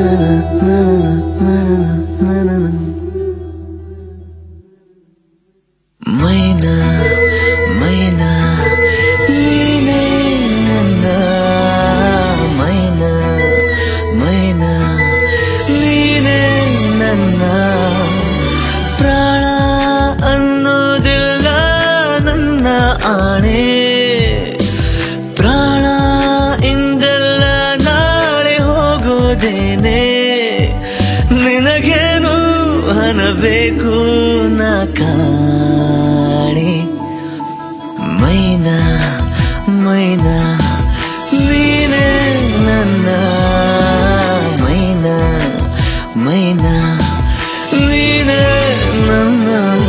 ಮೈನಾ ಮೈನಾ ನೀನೇ ನನ್ನ ಮೈನಾ ಮೈನಾ ನೀನೇ ನನ್ನ ಪ್ರಾಣ ಅನ್ನೋದಿಲ್ಲ ನನ್ನ ಆಣೆ ಪ್ರಾಣ ಇಂದೆಲ್ಲ ನಾಳೆ ಹೋಗೋದೇನೆ ನಿನಗೇನು ಅನ್ನಬೇಕು ನಾ ಕಾಣೆ ಮೈನಾ ಮೈನಾ ನೀನೇ ನನ್ನ ಮೈನಾ ಮೈನಾ ನೀನೇ ನನ್ನ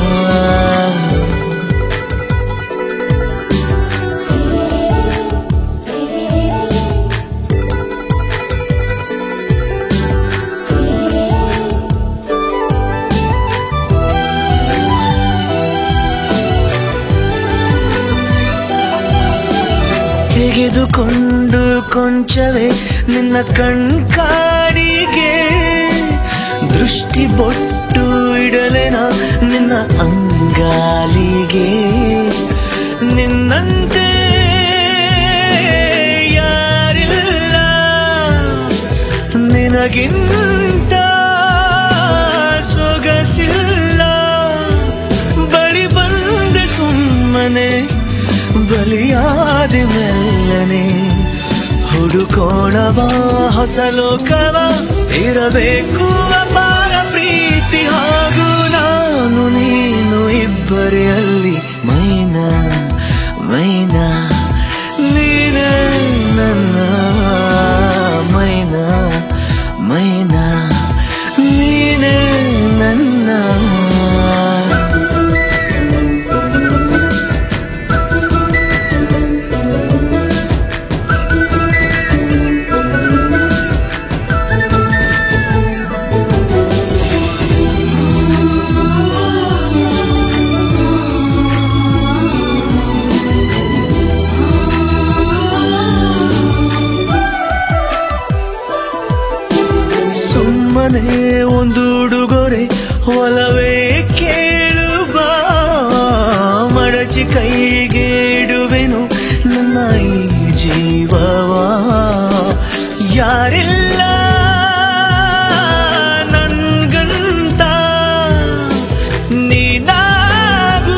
ತೆಗೆದುಕೊಂಡು ಕೊಂಚವೇ ನಿನ್ನ ಕಣ್ಕಾಡಿಗೆ ದೃಷ್ಟಿ ಬೊಟ್ಟು ಇಡಲೆನ ನಿನ್ನ ಅಂಗಾಲಿಗೆ ನಿನ್ನಂತೆ ಯಾರಿಲ್ಲ ನಿನಗಿಂತ ಸೊಗಸಿಲ್ಲ ಬಳಿ ಬಂದ ಸುಮ್ಮನೆ ಬಲಿಯಾದ ಮೆಲ್ಲನೆ ಹುಡುಕೋಣವ ಹೊಸ ಲೋಕವ ಇರಬೇಕು ಅಪಾರ ಪ್ರೀತಿ ಹಾಗೂ ನಾನು ನೀನು ಇಬ್ಬರೇ ಅಲ್ಲಿ ಮೈನಾ ಮೈನಾ ನೀನೇ ನನ್ನ ಮೈನಾ ಮೈನಾ ನೀನೇ ನನ್ನ ಸುಮ್ಮನೆ ಒಂದು ಉಡುಗೊರೆ ಒಲವೇ ಕೇಳುವ ಮಡಚಿ ಕೈಗೆ ಇಡುವೆನು ನನ್ನ ಈ ಜೀವವ ಯಾರಿಲ್ಲ ನನ್ಗಂತ ನೀನಾಗೂ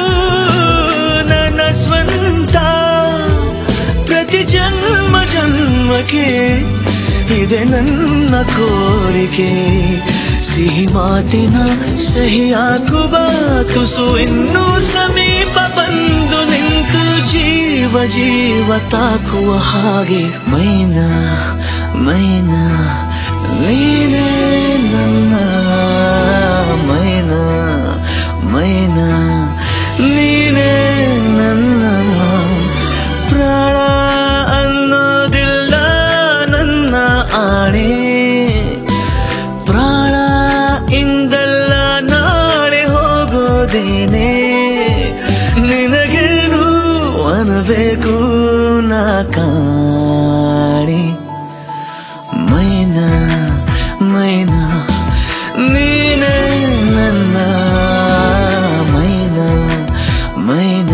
ನನ್ನ ಸ್ವಂತ ಪ್ರತಿ ಜನ್ಮ ಜನ್ಮಕ್ಕೆ ಇದೆ ನನ್ನ ಕೋರಿಕೆ ಸಿಹಿ ಮಾತಿನ ಸಹಿ ಹಾಕುವ ತುಸು ಇನ್ನೂ ಸಮೀಪ ಬಂದು ನಿಂತು ಜೀವ ಜೀವ ತಾಕುವ ಹಾಗೆ ಮೈನಾ ಮೈನಾ ನೀನೇ ನನ್ನ ಮೈನಾ ಮೈನಾ ನೀನೇ ನನ್ನ ಪ್ರಾಣ ಅನ್ನೋದಿಲ್ಲ ನನ್ನ ಆಣೆ ಪ್ರಾಣ ಇಂದಲ್ಲ ನಾಳೆ ಹೋಗೋದೇನೆ ನಿನಗೇನು ಅನ್ನಬೇಕು ನಾ ಕಾಣೆ ಮೈನಾ ಮೈನಾ ನೀನೇ ನನ್ನ ಮೈನಾ ಮೈನಾ